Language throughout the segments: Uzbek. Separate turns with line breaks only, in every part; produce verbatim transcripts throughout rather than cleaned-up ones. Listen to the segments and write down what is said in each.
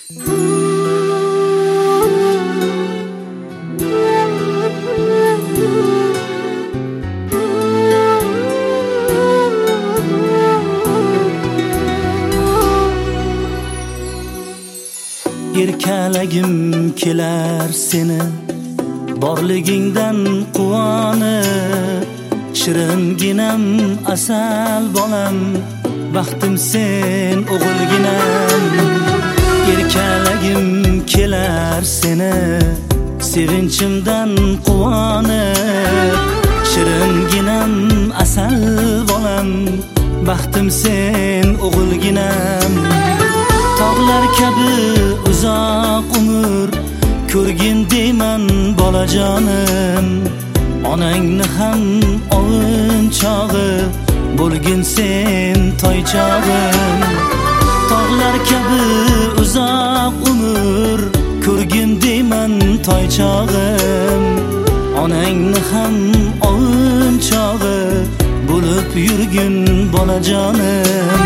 Erkalagim kelar seni borligingdan quvonib, shiringinam asal bolam, baxtim sen o'g'ilginam. Erkalagim kelar seni sevinchimdan quvonib, shiringinam asal bolam, baxtim sen o'g'ilginam. Tog'lar kabi uzoq umr ko'rgin deyman bolajonim, onangni ham ovun chog'i bo'lgin sen toychog'im. Tog'lar kabi uzoq umr ko'rgin deyman toychog'im, onangni ham ovun chog'i bo'lib yurgin bolajonim.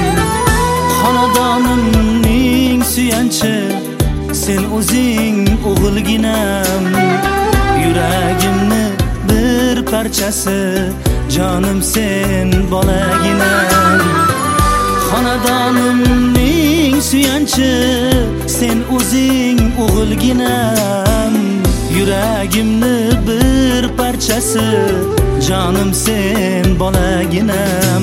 Xonadonimning suyanchi sen o'zing o'g'ilginam, yuragimni bir parchasi jonim sen bolaginam. Xonadonimning suyanchi sen o'zing o'g'ilginam, yuragimni bir parchasi jonim sen bolaginam.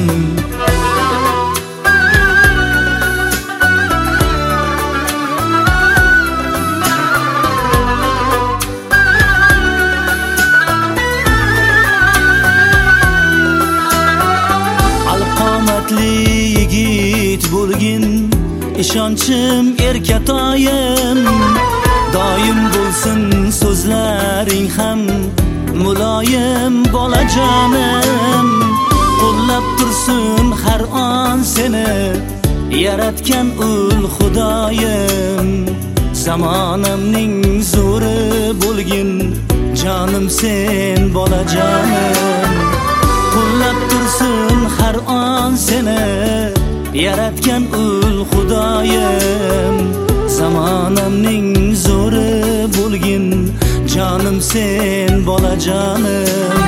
Yigit bo'lgin ishonchim erkatoyim, doim bo'lsin so'zlaring ham muloyim bolajonim. Qo'llab tursin har on seni yaratgan ul xudoyim, zamonamning zo'ri bo'lgin jonim sen bolajonim. Qo'llab tursin har on seni yaratgan ul xudoyim, zamonamning zo'ri bo'lgin jonim sen bolajonim.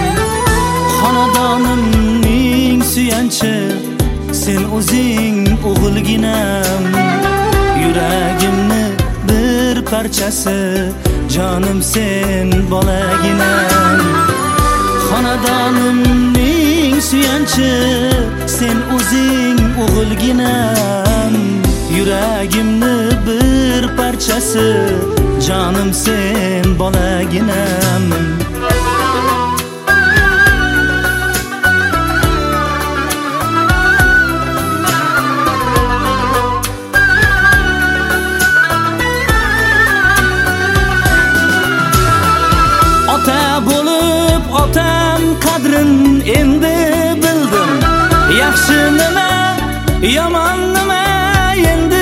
Xonadonimning suyanchi sen o'zing o'g'ilginam, yuragimni bir parchasi jonim sen bolaginam. Xonadonimning suyanchi sen o'zing o'g'ilginam, yuragimni bir parchasi jonim sen bolaginam. Ota bo'lib otam qadrin endi bildim, yaxshi nima yomon nima endi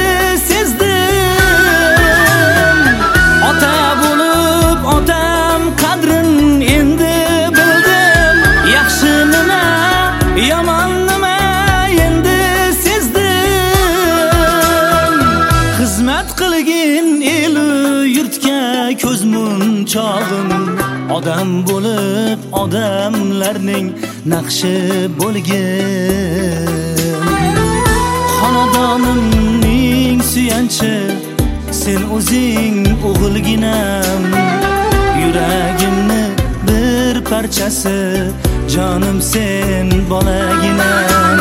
sezdim. Ota bo'lib otam qadrin endi bildim, yaxshi nima yomon nima endi sezdim. Xizmat qilgin elu yurtga ko'z munchog'im, odam bo'lib odamlarning naqshi bo'lgin. Xonadonimning suyanchi sen o'zing o'g'ilginam, yuragimni bir parchasi jonim sen bolaginam.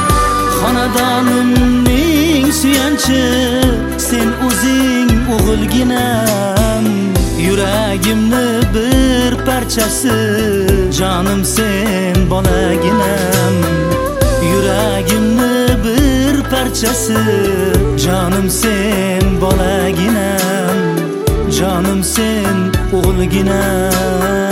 Xonadonimning suyanchi sen o'zing o'g'ilginam, yuragimni bir parchasi jonim sen bolaginam. Yuragimni bir parchasi jonim sen bolaginam, jonim sen o'g'ilginam.